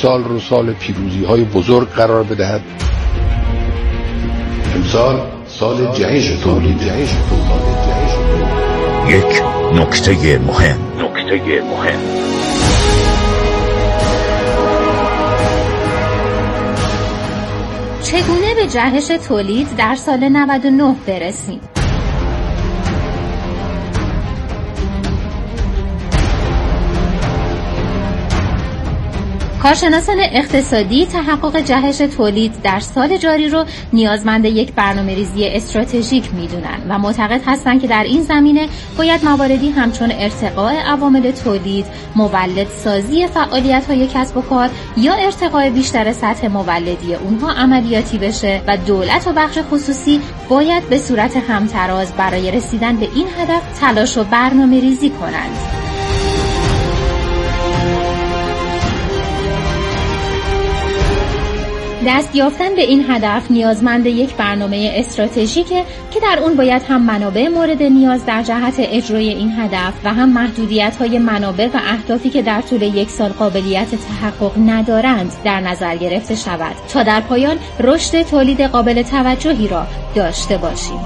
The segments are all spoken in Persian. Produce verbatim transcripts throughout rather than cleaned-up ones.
سال رو سال پیروزی های بزرگ قرار بدهد. امسال سال جهش تولید. جهش یک نکته مهم. نکته مهم. چگونه به جهش تولید در سال نود و نه برسیم؟ کارشناسان اقتصادی تحقق جهش تولید در سال جاری رو نیازمند یک برنامه‌ریزی استراتژیک می‌دونن و معتقد هستند که در این زمینه باید مواردی همچون ارتقاء عوامل تولید، مولد سازی فعالیت‌های کسب و کار یا ارتقاء بیشتر سطح مولدی اونها عملیاتی بشه و دولت و بخش خصوصی باید به صورت همتراز برای رسیدن به این هدف تلاش و برنامه‌ریزی کنند. دست یافتن به این هدف نیازمند یک برنامه استراتژیکه که در اون باید هم منابع مورد نیاز در جهت اجرای این هدف و هم محدودیت‌های منابع و اهدافی که در طول یک سال قابلیت تحقق ندارند در نظر گرفته شود تا در پایان رشد تولید قابل توجهی را داشته باشیم.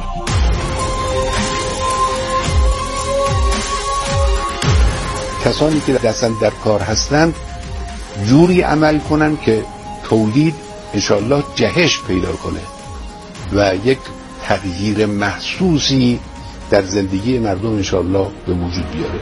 کسانی که دستن در کار هستند جوری عمل کنند که تولید انشاءالله جهش پیدا کنه و یک تغییر محسوسی در زندگی مردم انشاءالله به وجود بیاره.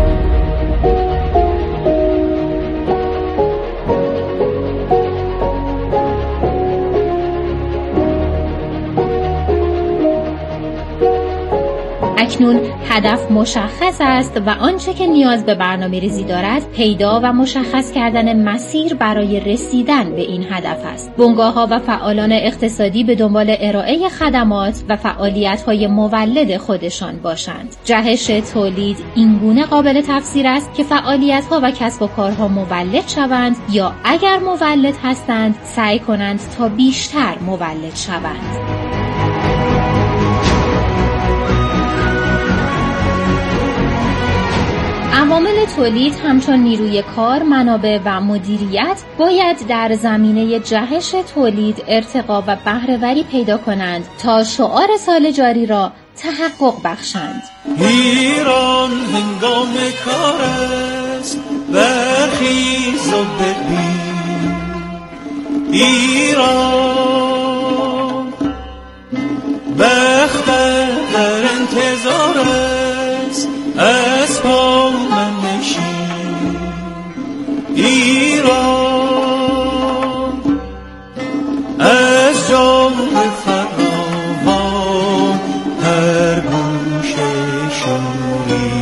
اکنون هدف مشخص است و آنچه که نیاز به برنامه‌ریزی دارد پیدا و مشخص کردن مسیر برای رسیدن به این هدف است. بنگاه‌ها و فعالان اقتصادی به دنبال ارائه خدمات و فعالیت‌های مولد خودشان باشند. جهش تولید اینگونه قابل تفسیر است که فعالیت‌ها و کسب و کارها مولد شوند یا اگر مولد هستند سعی کنند تا بیشتر مولد شوند. عوامل تولید همچون نیروی کار، منابع و مدیریت باید در زمینه جهش تولید ارتقا و بهره‌وری پیدا کنند تا شعار سال جاری را تحقق بخشند. ایران هنگام کار است برخیز و ببین، ایران بخت در انتظار است از پا من نشین، ایران از جام فراوان هر گوشه شوری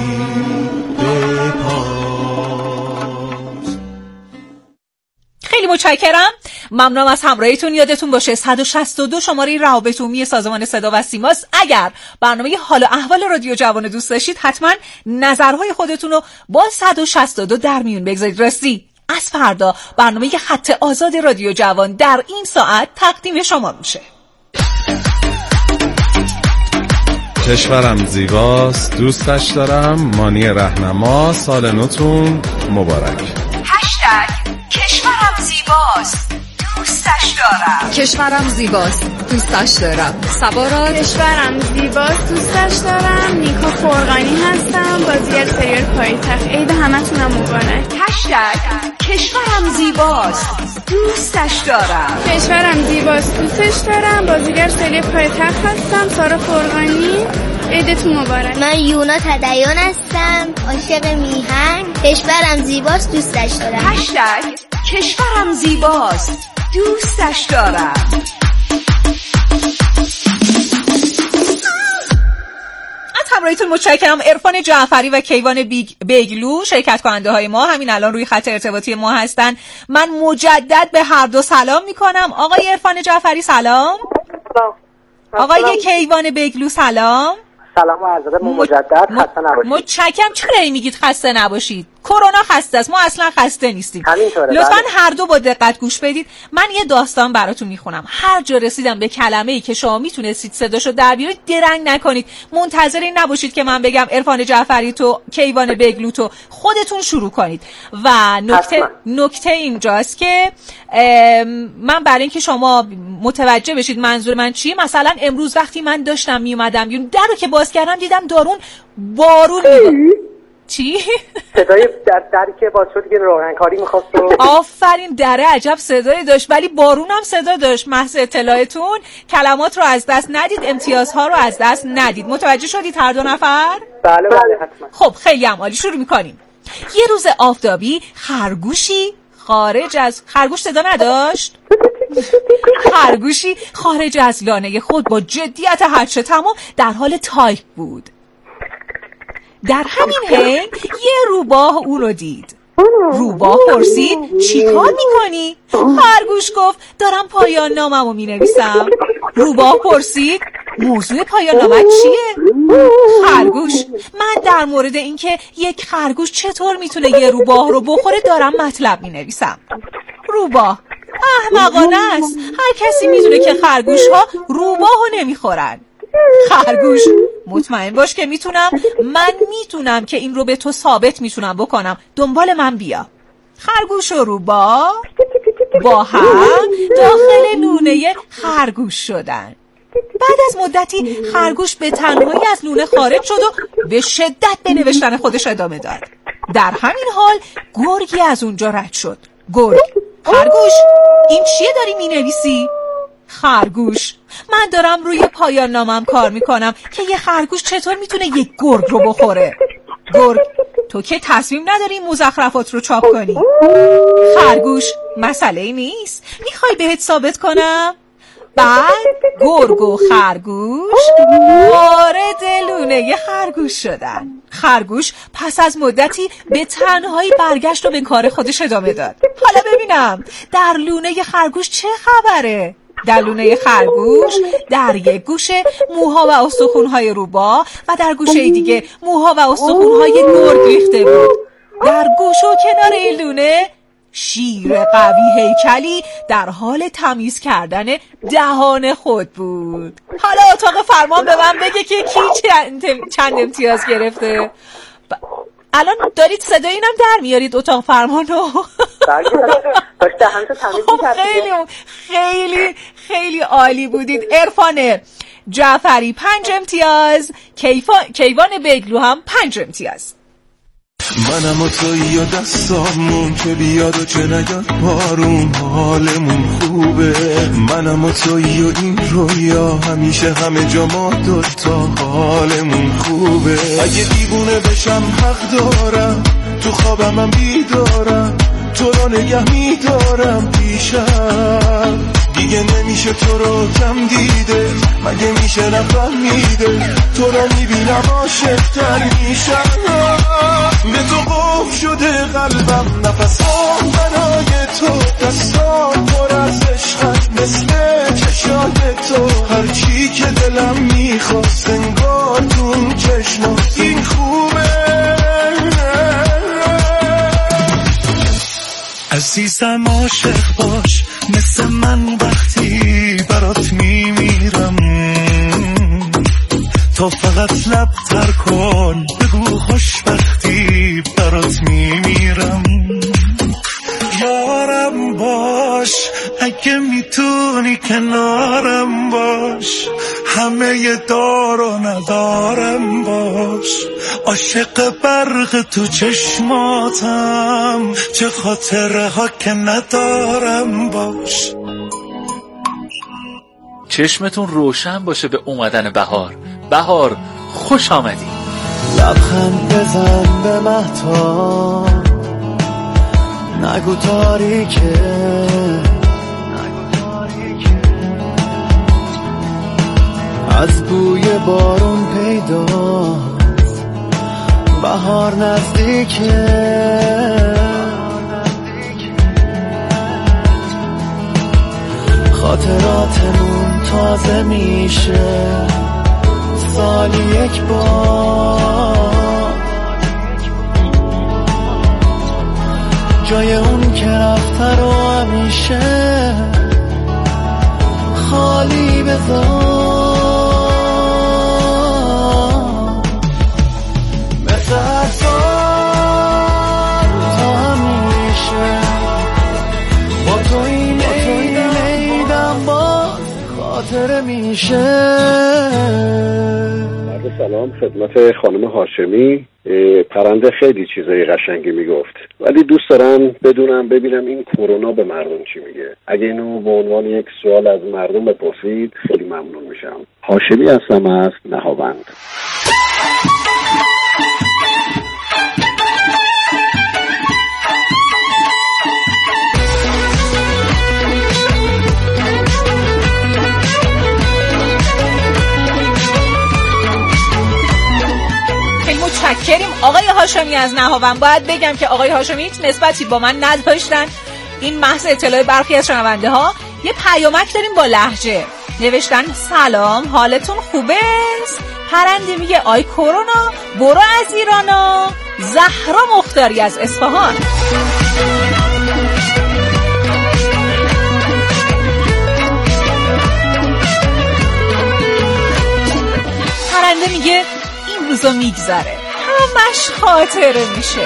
بپاس. خیلی متشکرم، ممنونم از همراهیتون. یادتون باشه صد و شصت و دو شماره روابط عمومی سازمان صدا و سیماست. اگر برنامه حال و احوال رادیو جوان دوست داشتید حتما نظرهای خودتون رو با صد و شصت و دو در میون بگذارید. راستی از فردا برنامه خط آزاد رادیو جوان در این ساعت تقدیم شما میشه. کشورم زیباست دوستش دارم، مانی رهنما، سال نوتون مبارک. هشتگ کشورم زیباست دوستش دارم. کشورم زیباست دوستش دارم. سبارا. کشورم زیباست دوستش دارم. نیکا فرغانی هستم، بازیگر سریال پایتخت. عید همتونم مبارک. هشتگ کشورم زیباست دوستش دارم. کشورم زیباست دوستش دارم، بازیگر سریال پایتخت هستم. سارا فرغانی. عیدتون مبارک. من یونا تدیان هستم، عاشق میهن. کشورم زیباست دوستش دارم. هشتگ کشورم زیباست دوستش دارم. از همراهیتون متشکرم. عرفان جعفری و کیوان بیگلو شرکت کننده های ما همین الان روی خط ارتباطی ما هستن. من مجدد به هر دو سلام میکنم. آقای عرفان جعفری سلام. سلام. آقای کیوان بیگلو سلام. سلام و عرض ادب. مجدد خسته نباشید. متشکرم. چرا میگید خسته نباشید؟ کرونا خسته است، ما اصلا خسته نیستیم. لطفاً هر دو با دقت گوش بدید. من یه داستان براتون میخونم. هر جا رسیدم به کلمه‌ای که شما میتونستید صداشو در بیارید درنگ نکنید. منتظر این نباشید که من بگم عرفان جعفری تو، کیوان بگلو تو، خودتون شروع کنید. و نکته نکته اینجاست که من برای اینکه شما متوجه بشید منظور من چیه، مثلا امروز وقتی من داشتم میومدم بیرون، درو که باز کردم دیدم دارون بارون میبارید. چی؟ صدای در دری که باز شد که روغنکاری می‌خواست. آفرین، دره عجب صدایی داشت، ولی بارون هم صدا داشت. محض اطلاعتون کلمات رو از دست ندید، امتیازها رو از دست ندید. متوجه شدید هر دو نفر؟ بله بله حتما. خب خیلی هم عالی، شروع می‌کنیم. یه روز آفتابی خرگوشی خارج از خرگوش صدا نداشت؟ خرگوشی خارج از لانه خود با جدیت هرچه تمام در حال تایپ بود. در همین حین یه روباه او رو دید. روباه پرسید چی کار میکنی؟ خرگوش گفت دارم پایان ناممو مینویسم. روباه پرسید موضوع پایان نامت چیه؟ خرگوش من در مورد اینکه یک خرگوش چطور میتونه یه روباه رو بخوره دارم مطلب مینویسم. روباه احمقانه است، هر کسی میدونه که خرگوش ها روباهو نمیخورن. خرگوش مطمئن باش که میتونم من میتونم که این رو به تو ثابت میتونم بکنم، دنبال من بیا. خرگوش و روباه با هم داخل لونه خرگوش شدن. بعد از مدتی خرگوش به تنهایی از لونه خارج شد و به شدت به نوشتن خودش ادامه داد. در همین حال گرگی از اونجا رد شد. گرگ: خرگوش این چیه داری مینویسی؟ خرگوش: من دارم روی پایان نامم کار میکنم که یه خرگوش چطور میتونه یک گرگ رو بخوره. گرگ: تو که تصمیم نداری این مزخرفات رو چاپ کنی. خرگوش: مسئله نیست، میخوای بهت ثابت کنم؟ بعد گرگ و خرگوش وارد لونه خرگوش شدن. خرگوش پس از مدتی به تنهایی برگشت و به کار خودش ادامه داد. حالا ببینم در لونه خرگوش چه خبره؟ در لونه خرگوش در یک گوشه موها و استخوان‌های روباه و در گوشه دیگه موها و استخوان‌های گرگ ریخته بود. در گوش و کنار این لونه شیر قوی هیکلی در حال تمیز کردن دهان خود بود. حالا اتاق فرمان به من بگه که کی چند امتیاز گرفته. ب... الان دارید صدای اینم در میارید اتاق فرمانو؟ خیلی خیلی خیلی عالی بودید. عرفان جعفری پنج امتیاز، کیوان بگلو هم پنج امتیاز. منم و تویی و دستامون که بیاد و چه نگاد بارون حالمون خوبه. منم و تویی و این رویا همیشه همه جا ما دوتا حالمون خوبه. اگه دیوونه بشم حق دارم تو خوابم هم بیدارم تو رو نگه میدارم پیشم. دیگه نمیشه تو رو کم دیده مگه میشه نفهمیده تو رو میبینم عاشق‌تر میشم. به تو قفل شده قلبم نفسام برای تو دستام پر از عشقت مثل چشات تو هرچی که دلم میخواست انگار تو چشمات این خوبه. عزیزم عاشق باش مثل من وقتی برات میمیرم تو فقط لب تر کن بگو خوشبختی برات میمیرم. یارم باش اگه میتونی کنارم باش همه دار و ندارم باش عاشق برق تو چشماتم چه خاطره ها که ندارم باش. چشمتون روشن باشه به اومدن بهار. بهار خوش آمدی. لبخند بزن به مهتاب نگو تاریکه از بوی بارون پیداست بهار نزدیکه. خاطراتمون تازه میشه سالی یک بار جای اون که رفته رو همیشه خالی بذار. مثل هر سال تا همیشه با تو این عیدم باز خاطره میشه. سلام خدمت خانم هاشمی. پرنده خیلی چیزای قشنگی میگفت، ولی دوست دارم بدونم ببینم این کرونا به مردم چی میگه. اگه اینو به عنوان یک سوال از مردم بپرسید خیلی ممنون میشم. هاشمی هستم از نهاوند. متشکریم آقای هاشمی از نهاوند. باید بگم که آقای هاشمی هیچ نسبتی با من نداشتن، این محض اطلاع برخی از شنونده ها. یه پیامک داریم با لهجه، نوشتن سلام حالتون خوبه؟ پرنده میگه آی کرونا برو از ایرانا. زهرا مختاری از اصفهان. پرنده میگه این روزا میگذره، همش خاطره میشه.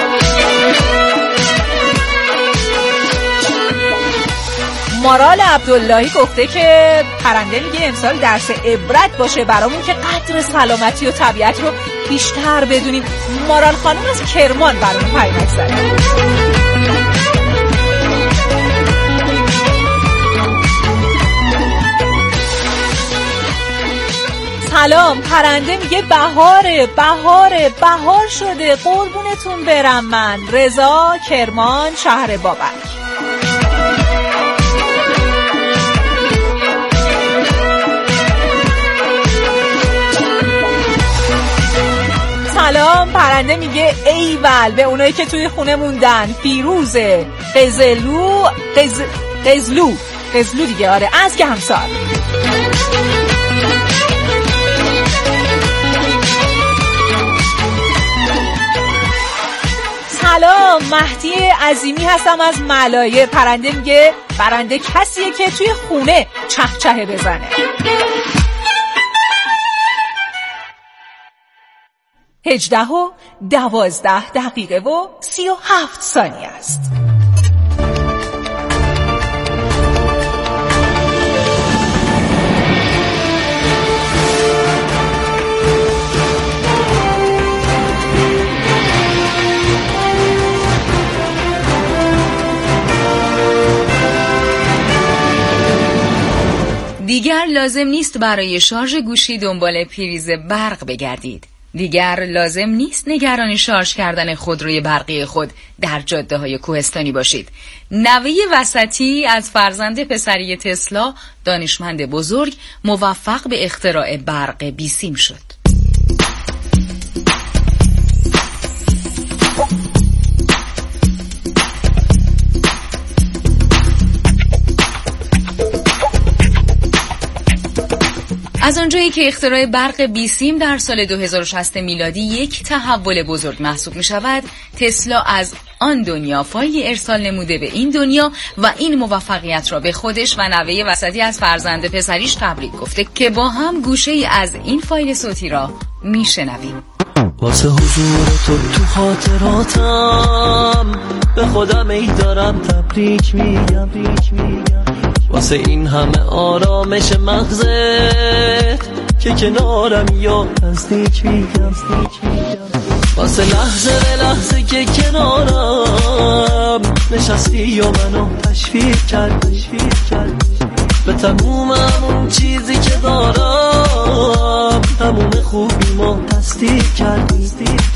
مارال عبداللهی گفته که پرنده میگه امسال درس عبرت باشه برامون که قدر سلامتی و طبیعت رو بیشتر بدونیم. مارال خانم از کرمان برامون پیامک زده. سلام پرنده میگه بهاره بهاره بهار شده قربونتون برم من. رضا کرمان شهر بابک. سلام پرنده میگه ایول به اونایی که توی خونه موندن. فیروزه قزلو قز... قزلو قزلو دیگه آره از که همسال. سلام مهدی عظیمی هستم از ملایر. پرنده میگه پرنده کسیه که توی خونه چهچه بزنه. هجده و دوازده دقیقه و سی و هفت ثانیه است. دیگر لازم نیست برای شارژ گوشی دنبال پریز برق بگردید. دیگر لازم نیست نگران شارژ کردن خودروی برقی خود در جاده‌های کوهستانی باشید. نوه وسطی از فرزند پسری تسلا، دانشمند بزرگ، موفق به اختراع برق بیسیم شد. از آنجایی که اختراع برق بیسیم در سال دو هزار و شصت میلادی یک تحول بزرگ محسوب می شود، تسلا از آن دنیا فایلی ارسال نموده به این دنیا و این موفقیت را به خودش و نوه وسطی از فرزند پسریش تبریک گفته که با هم گوشه ای از این فایل صوتی را می شنویم. واسه حضور تو تو خاطراتم به خودم ای دارم تبریک میگم. واسه این همه آرامش مغزت که کنارم یا نزدیک میگم. واسه لحظه به لحظه که کنارم نشستی و منو تشویق کردی به تموم همون چیزی که دارم، تموم خوبیمو تصدیق کردی.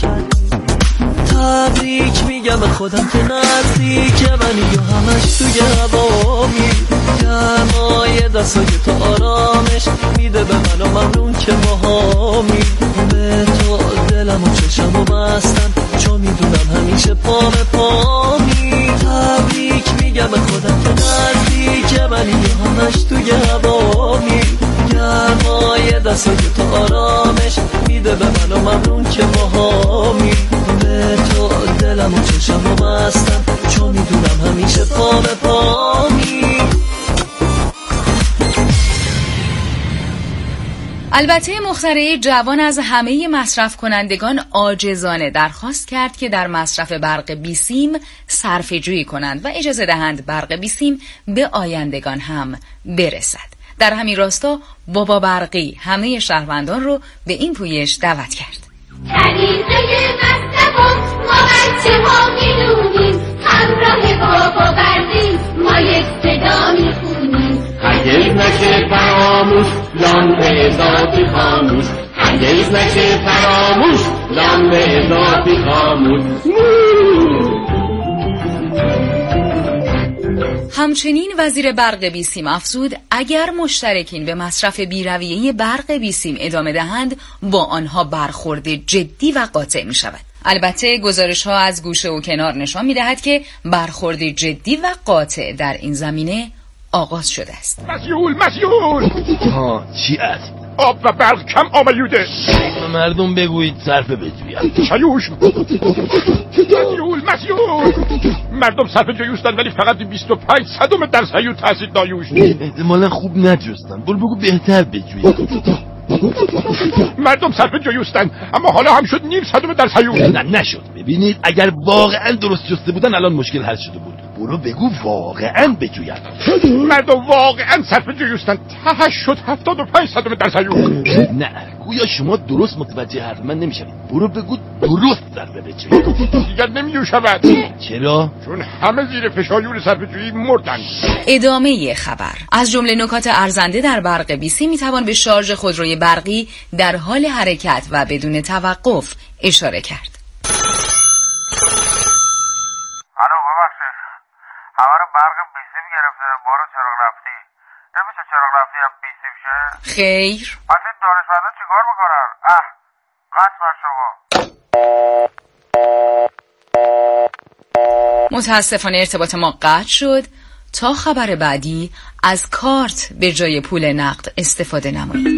تبریک میگم به خودم که نزدیک منی و همش توی هوامی. گرمای دستای تو آرامش میده به من و ممنون که باهامی. به تو دلم و چشم و بستم چون میدونم همیشه پا به پامی. تبریک میگم به خودم که نزدیک منی و همش توی هوامی. گرمای دستای تو آرامش میده به من و ممنون که باهامی. به تو دلم و چشم و بستم چون البته مخترع جوان از همه مصرف کنندگان عاجزانه درخواست کرد که در مصرف برق بیسیم صرفه جویی کنند و اجازه دهند برق بیسیم به آیندگان هم برسد. در همین راستا بابا برقی همه شهروندان رو به این پویش دعوت کرد. طریقه مصرف ما بچه ها میدونیم، همراه بابا برقی ما یک صدا میخونیم. هرگز نشه فراموش لامپ اضافی خاموش، هرگز نشه فراموش لامپ اضافی خاموش. همچنین وزیر برق بیسیم افزود اگر مشترکین به مصرف بی‌رویه برق بیسیم ادامه دهند با آنها برخورد جدی و قاطع می شود. البته گزارش ها از گوشه و کنار نشان می دهد که برخورد جدی و قاطع در این زمینه آغاز شده است. مسئول مسئول ها چی است؟ آب و برق کم آمدوده. به مردم بگویید صرف بجویند. شیوش مسئول مسئول مردم صرف جویستن ولی فقط بیست و پنج صدم در سیو تحصیل دایوش. احتمالا خوب نجستن. برو بگو بهتر بجویید. مردم صرف جویستن اما حالا هم شد نیم صدم در سیو. نه نشد. ببینید اگر واقعا درست جسته بودن الان مشکل حل شده بود. برو بگو واقعا بجوید. مردم واقعا صرف جویستن تهش شد هفتاد و پنج صدم در سیو. نه گویا شما درست متوجه حرف من نمیشوید. برو بگو درست صرف بجوید. دیگر نمیشود. چرا؟ چون همه زیر فشار صرف جویی مردن. ادامه خبر. از جمله نکات ارزنده در برق بیسیم میتوان به شارژ خودروی برقی در حال حرکت و بدون توقف اشاره کرد. الو ببخشید، همه رو برق بیسیم گرفته. بارو چراغ رفتی نمیشه چراغ رفتی هم بیسیم شه؟ خیر. پس این دانشمندا چیکار میکنن؟ اه قطع بر شما. متاسفانه ارتباط ما قطع شد. تا خبر بعدی از کارت به جای پول نقد استفاده نمایید.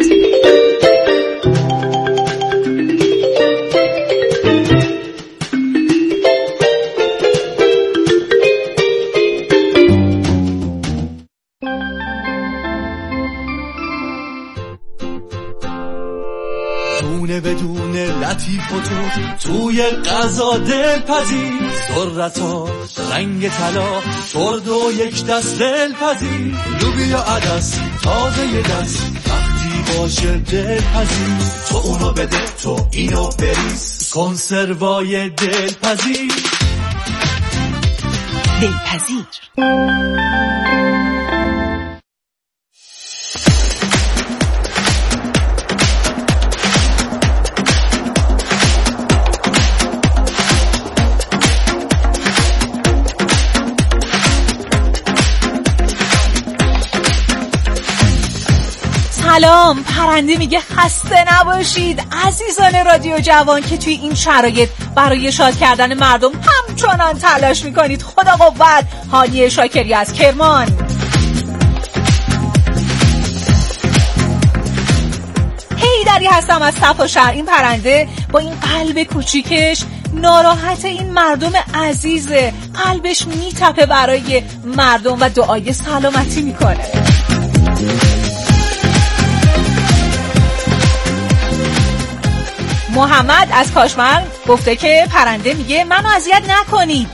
بدون لطیف و تو توی غذا دلپذیر، ذرتا رنگ طلا شرد و یک دست دلپذیر، لوبیا عدس تازه یه دست وقتی باشه دلپذیر، تو اونو بده تو اینو بریز، کنسروای دلپذیر. دلپذیر سلام. پرنده میگه خسته نباشید عزیزان رادیو جوان که توی این شرایط برای شاد کردن مردم همچنان تلاش میکنید. خدا قوت. هانیه شاکری از کرمان. هیدری هستم از صفا شهر. این پرنده با این قلب کوچیکش ناراحت این مردم عزیزه. قلبش میتپه برای مردم و دعای سلامتی میکنه. محمد از کاشمر گفته که پرنده میگه منو اذیت نکنید.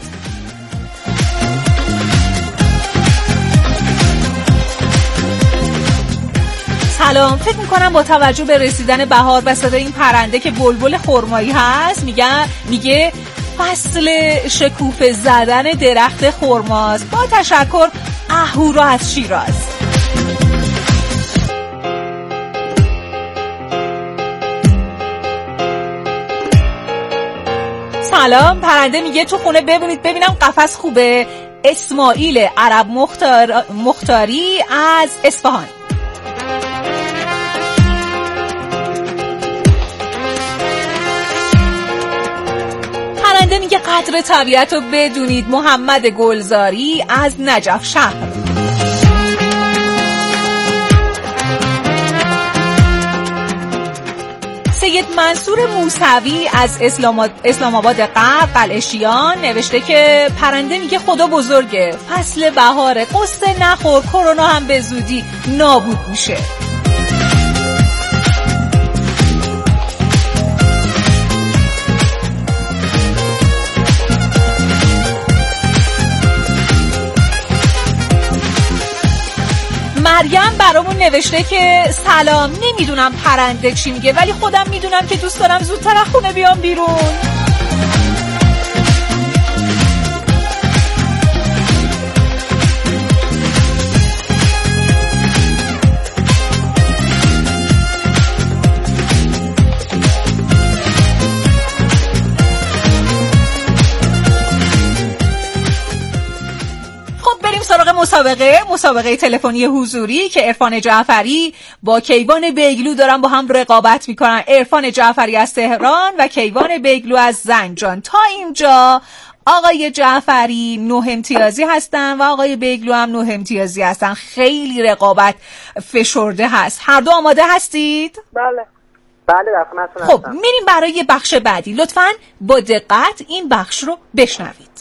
سلام. فکر میکنم با توجه به رسیدن بهار و صدای این پرنده که بلبل خرمایی هست میگه میگه فصل شکوفه زدن درخت خرماست. با تشکر اهورا از شیراز. سلام. پرنده میگه تو خونه ببینید ببینم قفس خوبه. اسماعیل عرب مختار... مختاری از اصفهان. پرنده میگه قدر طبیعت رو بدونید. محمد گلزاری از نجف شهر. سید منصور موسوی از اسلام آباد غرب قلعه‌شیان نوشته که پرنده میگه خدا بزرگه. فصل بهاره. قصه نخور. کرونا هم به زودی نابود میشه. مریم برامون نوشته که سلام، نمیدونم پرنده چی میگه ولی خودم میدونم که دوست دارم زودتر از خونه بیام بیرون. سراغ مسابقه مسابقه تلفنی حضوری که عرفان جعفری با کیوان بیگلو دارن با هم رقابت میکنن. عرفان جعفری از تهران و کیوان بیگلو از زنجان. تا اینجا آقای جعفری نه امتیازی هستن و آقای بیگلو هم نه امتیازی هستن. خیلی رقابت فشرده هست. هر دو آماده هستید؟ بله بله در خدمتتون هستم. خب میریم برای بخش بعدی. لطفاً با دقت این بخش رو بشنوید.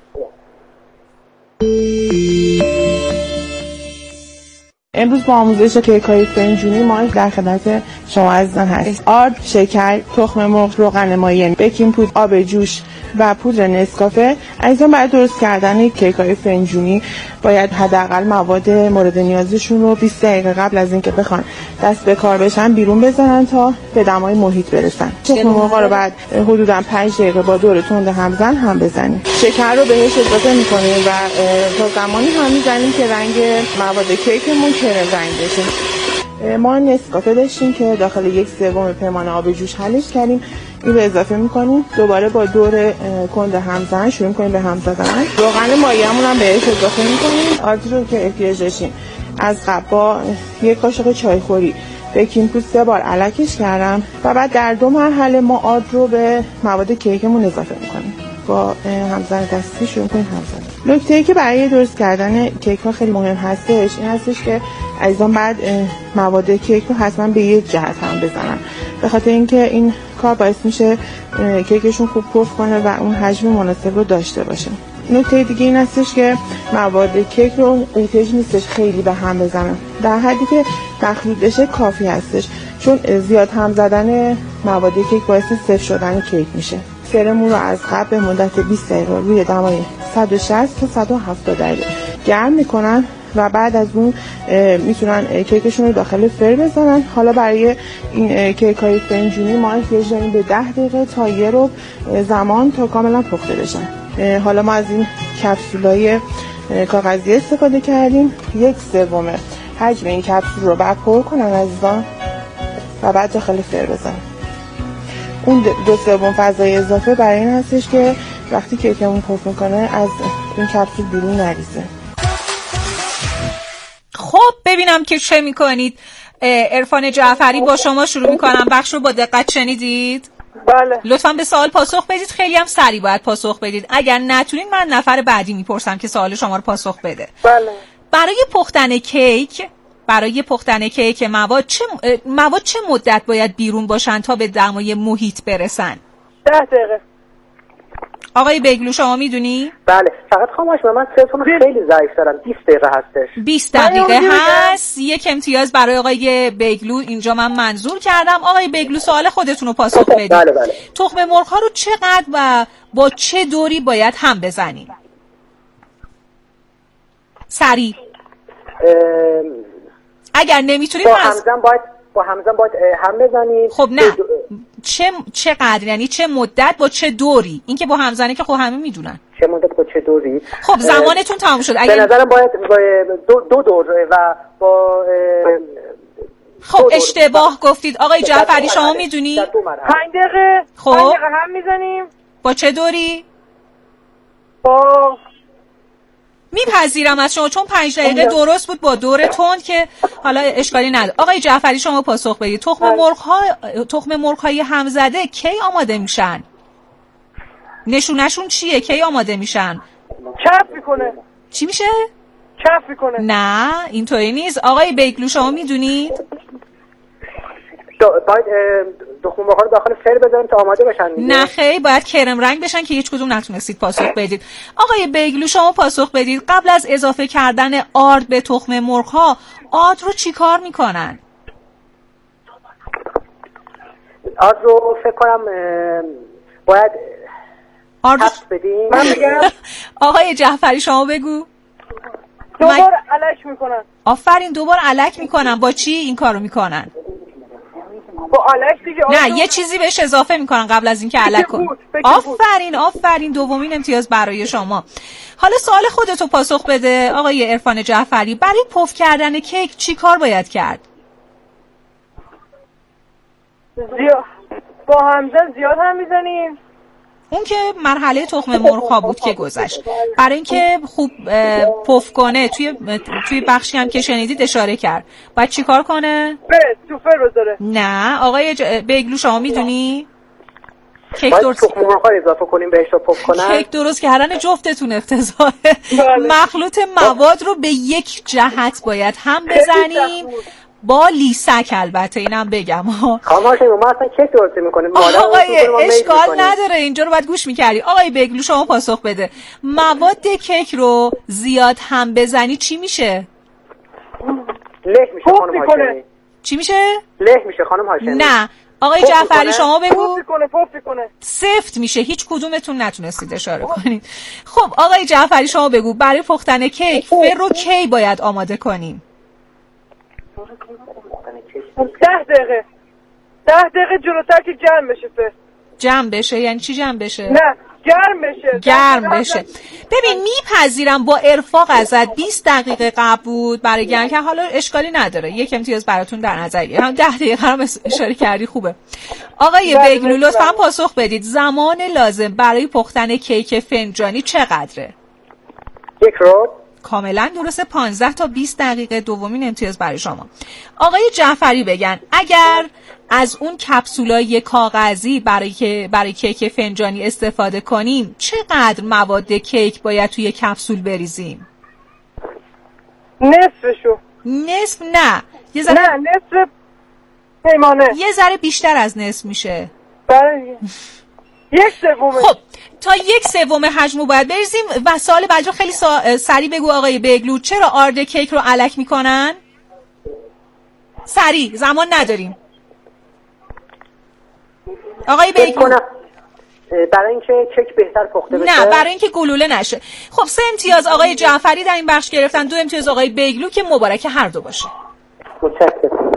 امروز با آموزش کیک‌های فنجونی ما در خدمت شما عزیزان هستیم. آرد، شکر، تخم مرغ، روغن مایع، بیکینگ پودر، آب جوش و پودر نسکافه. عزیزان برای درست کردن کیک‌های فنجونی باید حداقل مواد مورد نیازشون رو بیست دقیقه قبل از اینکه بخوان دست به کار بشن بیرون بذارن تا به دمای محیط برسن. تخم مرغ رو بعد حدوداً پنج دقیقه با دور تند همزن هم بزنیم. شکر رو بهش اضافه می‌کنیم و تا زمانی هم می‌زنیم که رنگ مواد کیکمون کرم رنگ بشه. ما نسکافه داشتیم که داخل یک سوم پیمانه آب جوش حلش کردیم. این رو اضافه می‌کنیم. دوباره با دور کند همزن شروع می‌کنیم به هم زدن. روغن مایعمون هم بهش اضافه می‌کنیم. آردی رو که احتیاج داشتیم از قبل با یک قاشق چایخوری بیکینگ پودر سه بار الکش کردم و بعد در دو مرحله ما آرد رو به مواد کیکمون اضافه می‌کنیم. با همزن دستی شروع می‌کنیم همزن. نکته‌ای که برای درست کردن کیک ها خیلی مهم هستش این هستش که عزیزان بعد مواد کیک رو حتما به یک جهت هم بزنن، به خاطر اینکه این کار باعث میشه کیکشون خوب پف کنه و اون حجم مناسب رو داشته باشه. نکته دیگه این هستش که مواد کیک رو احتیاج نیستش خیلی به هم بزنن، در حدی که مخلوط بشه کافی هستش، چون زیاد هم زدن مواد کیک باعث سفت شدن کیک میشه. فرمون رو از قبل به مدت بیست دقیقه روی دمای صد و شصت تا صد و هفتاد درجه گرم میکنن و بعد از اون میتونن کیکشون رو داخل فر بزنن. حالا برای این کیک های فنجونی ما احتیاج داریم به ده دقیقه تا یه ربع زمان تا کاملا پخته بشن. حالا ما از این کپسولای کاغذی استفاده کردیم. یک سوم حجم این کپسول رو بعد پر کنن عزیزان و بعد داخل فر بزنن. اون دو سوم فضای اضافه برای این هستش که وقتی کیکمون پف میکنه از این کپسول بیرون نریزه. خب ببینم که چه میکنید. عرفان جعفری با شما شروع میکنم. بخش رو با دقت شنیدید؟ بله. لطفاً به سوال پاسخ بدید. خیلی هم سریع باید پاسخ بدید. اگر نتونید من نفر بعدی میپرسم که سوال شما رو پاسخ بده. بله. برای پختن کیک برای پختن کیک مواد چه مواد چه مدت باید بیرون باشن تا به دمای محیط برسن؟ ده دقیقه. آقای بیگلو شما میدونی؟ بله. فقط خاموش من صداتون خیلی ضعیف دارم. بیست دقیقه هستش. بیست دقیقه هست. یک امتیاز برای آقای بیگلو اینجا من منظور کردم. آقای بیگلو سوال خودتون رو پاسخ بدید. بله بله. تخم مرغ ها رو چقدر و با چه دوری باید هم بزنیم؟ سریع. اگر نمیتونید با همزن باید با همزن باید هم بزنیم. خب نه دو... چه چقدر یعنی چه مدت با چه دوری؟ این که با همزنه که خب همه میدونن. چه مدت با چه دوری؟ خب زمانتون تموم شد. اگر... به نظرم باید با دو, دو دور و با خب اشتباه گفتید آقای جعفری. شما میدونی؟ پنج دقیقه. خب پنج دقیقه هم میزنیم. با چه دوری؟ با میپذیرم از شما چون پنج دقیقه درست بود با دور تند که حالا اشکالی نداره. آقای جعفری شما پاسخ بدید. تخم مرغ ها تخم مرغ های همزده کی آماده میشن؟ نشونشون چیه؟ کی آماده میشن؟ چرف میکنه. چی میشه؟ چرف میکنه. نه اینطوری نیست. آقای بیگلو شما میدونید؟ باید تخم مرغ رو داخل فر بذاریم تا آماده بشن. نه خیلی باید کرم رنگ بشن که هیچ کدوم نتونستید پاسخ بدید. آقای بیگلو شما پاسخ بدید. قبل از اضافه کردن آرد به تخم مرغ ها آرد رو چی کار میکنن؟ آرد رو فکر کنم باید آرد بدیم. من بگم آقای جعفری شما بگو. دوبار الک میکنن. آفرین، دوبار الک میکنن. با چی این کارو میکنن؟ با الک دیگه. نه، یه چیزی بهش اضافه میکنن قبل از اینکه الک کنن. آفرین آفرین، دومین امتیاز برای شما. حالا سوال خودتو پاسخ بده آقای عرفان جعفری. برای پف کردن کیک چی کار باید کرد؟ زیاد با همزن زیاد هم میزنیم. اون که مرحله تخم مرغ ها بود که گذشت. برای اینکه خوب پف کنه توی توی بخشی هم که شنیدید اشاره کرد، باید چی کار کنه؟ بره سوفر بذاره. نه آقای ج... بگلو شما میدونی؟ کیک درست تخم مرغ ها اضافه کنیم بهش تا پف کنن. کیک درست کردن جفتتون افتضاحه. مخلوط مواد رو به یک جهت باید هم بزنیم، با لیسک البته اینم بگم ها. خاموش ما اصلا کیک درست میکنیم. آقای اشکال نداره، اینجا رو باید گوش میکردی. آقای بگلو شما پاسخ بده. مواد کیک رو زیاد هم بزنی چی میشه؟ له میشه خانم هاشمی. چی میشه؟ له میشه خانم هاشمی. نه آقای جعفری شما بگو. پف کنه پف کنه. سفت میشه. هیچ کدومتون نتونستید اشاره کنید. خب آقای جعفری شما بگو برای پختن کیک فر رو کی باید آماده کنیم؟ ده دقیقه ده دقیقه جلوتر که جمع بشه. فر جمع بشه یعنی چی جمع بشه؟ نه گرم بشه. گرم بشه. ببین میپذیرم با ارفاق ازت بیست دقیقه قبل بود برای گرم که حالا اشکالی نداره، یک امتیاز براتون در نظر گرفتم. هم ده دقیقه هم اشاره کردی خوبه. آقای بگلو لطفاً پاسخ بدید زمان لازم برای پختن کیک فنجانی چقدره؟ یک رو کاملا درسته، پانزده تا بیست دقیقه. دومین امتیاز برای شما. آقای جعفری بگن اگر از اون کپسولای کاغذی برای که برای کیک فنجانی استفاده کنیم چقدر مواد کیک باید توی کپسول بریزیم؟ نصفشو. نصف نه یه ذره نه نصف پیمانه. یه ذره بیشتر از نصف میشه. برای یک سومه. خب تا یک سوم حجمو باید بریزیم. و سوال بعدی خیلی سا... سریع بگو آقای بگلو، چرا آرد کیک رو الک میکنن؟ سریع، زمان نداریم. آقای بگلو برای اینکه کیک بهتر پخته بشه. نه برای اینکه گلوله نشه. خب سه امتیاز آقای جعفری در این بخش گرفتن، دو امتیاز آقای بگلو که مبارک هر دو باشه. متشکرم.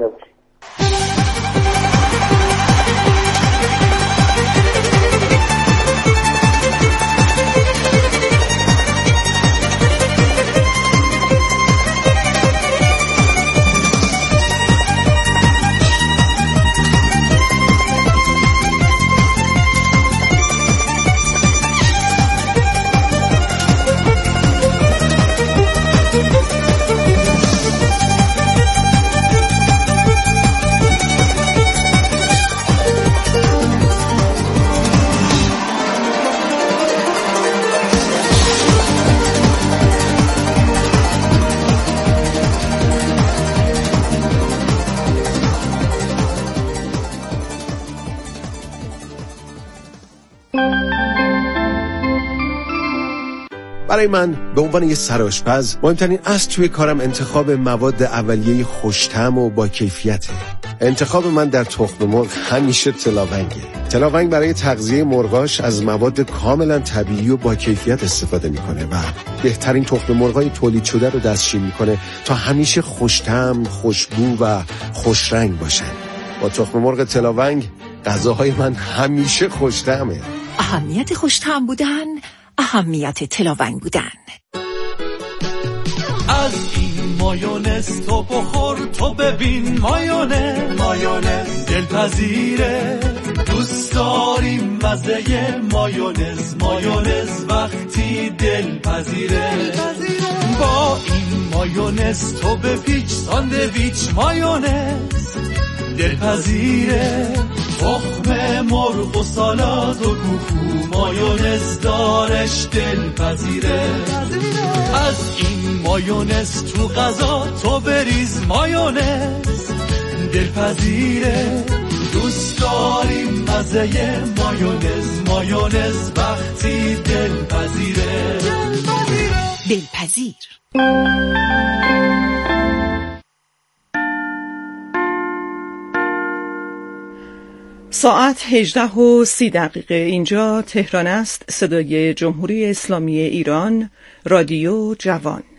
برای من به عنوان یه سرآشپز مهمترین اصل توی کارم انتخاب مواد اولیه خوش‌طعم و با کیفیته. انتخاب من در تخم مرغ همیشه تلاونگه. تلاونگ برای تغذیه مرغاش از مواد کاملا طبیعی و با کیفیت استفاده میکنه و بهترین تخم مرغای تولید شده رو دستشویی میکنه تا همیشه خوش‌طعم، خوشبو و خوشرنگ باشن. با تخم مرغ تلاونگ غذاهای من همیشه خوش‌طعمه. اهمیت خوش‌طعم بودن، اهمیت تلاونگ بودن. از این مایونز تو بخور تو ببین مایونز مایونز دلپذیره دوست داریم مزه مایونز مایونز وقتی دلپذیره با این مایونز تو بپیچ ساندویچ مایونز دلپذیره تخم مرغ و سالاد و کوکو مایونز دارش دلپذیره از این مایونز تو غذا تو بریز مایونز دلپذیره دوست داریم مزه مایونز مایونز وقتی دلپذیره دلپذیر. ساعت هجده و سی دقیقه اینجا تهران است. صدای جمهوری اسلامی ایران، رادیو جوان.